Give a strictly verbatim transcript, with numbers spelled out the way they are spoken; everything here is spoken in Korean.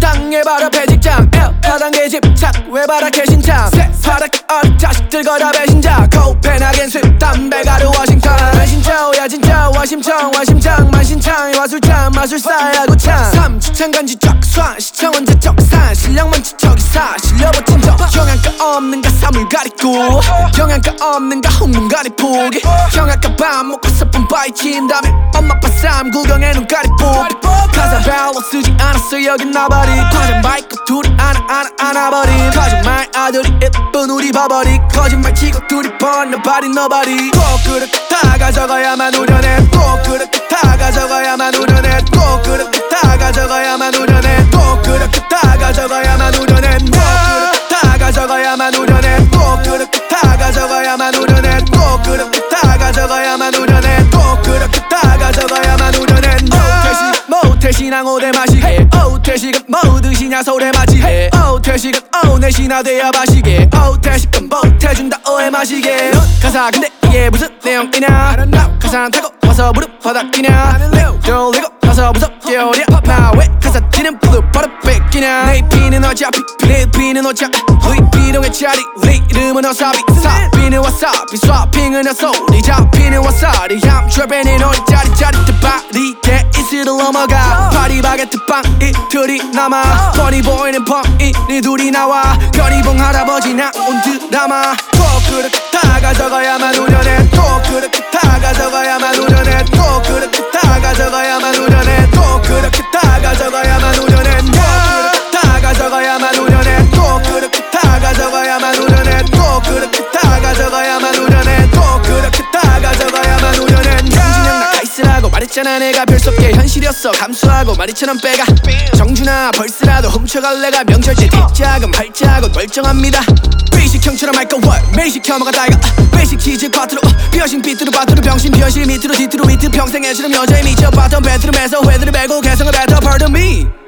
땅에 바로 배직장 하단계 집착 왜 바닥에 신장 새파랗게 어린 자식들 거다 배신자 코펜하겐 술 담배 가루 워싱턴 만신자오야 진짜 와심청 와심장 만신창 와술장 마술사 야구창 삼주창 간지 쫙쏴 시청 언제 적산 실력만 지척이사 실려버틴 적 영양가 없는가 사물 가리고 영양가 없는가 홍문 가리 포기 형아까 밥 먹고 스푼 바위 친 다음에 엄마 아빠 삶 구경해 눈 가리 포기 가사 별로 쓰지 않았어 여긴 나발이 과자 마이크 둘이 안아 안아 안아버린 거짓말 아들이 예쁜 우리 바버리 거짓말 치고 둘이 번 nobody nobody 꼭 그렇게 다 가져가야만 우려내 꼭 그렇게 다 가져가야만 우려내 꼭 그렇게 다 가져가야만 우려내 꼭 그렇게 다 가져가야만 우려내 꼭 그렇게 다 가져가야만 우려내 꼭 그렇게 다 가져가야만 우려내 꼭 그렇게 다 가져가야만 우려내 꼭 그렇게 다 가져가야만 우려내 모태식 모태신앙 오대 마시게 오태식은 뭐 드시냐 소래 마치게 오태식은 오내시나 돼야 마시게 오태식은 못해준다 오해 마시게 가사 근데 이게 무슨 내용이냐 가사는 타고 와서 무릎 바닥이냐 돌리고 와서 무섭게 오랴 나 왜 가사 지는 부도 바로 뺏기냐 내 피는 어차피 내 피는 어차피 우리 비룡의 자리 우리 이름은 와사비 사비는 와사비 스와핑은 어소리 잡히는 와사리 함트랩에는 우리 짜리짜리 뜨바리 데이스를 넘어가 파리 바게트 빵 이틀이 남아 뻔히 보이는 펑이니 둘이 나와 변희봉 할아버지 나온 드라마 꼭 그렇게 다 가져가야만 우려내 꼭 그렇게 다 가져가야만 우려내 꼭 그렇게 다 가져가야만 우려내 꼭 그렇게 다 가져가야만 우려내 꼭 그렇게 다 가져가야만 우려내 꼭 그렇게 다 가져가야만 우려내 꼭 그렇게 다 가져가야만 우려내 꼭 그렇게 다 가져가야만 우려내 정진영 나가 있으라고 말했잖아 내가 별 수 없게 현실이었어 감수하고 마리처럼 빼가 정준아 벌스라도 훔쳐갈래가 명절 때 뒷자금 발자국 멀쩡합니다 배식형처럼 할거 월 매식 혐오가다가 배식 키즈 꽈트로 비어신 삐뚤어 빠뚤어 병신 비어실 밑으로 뒤트로 위트 평생 애처럼 여자에 미쳐봤던 배트름에서 회들을 베고 개성을 뱉어 Pardon me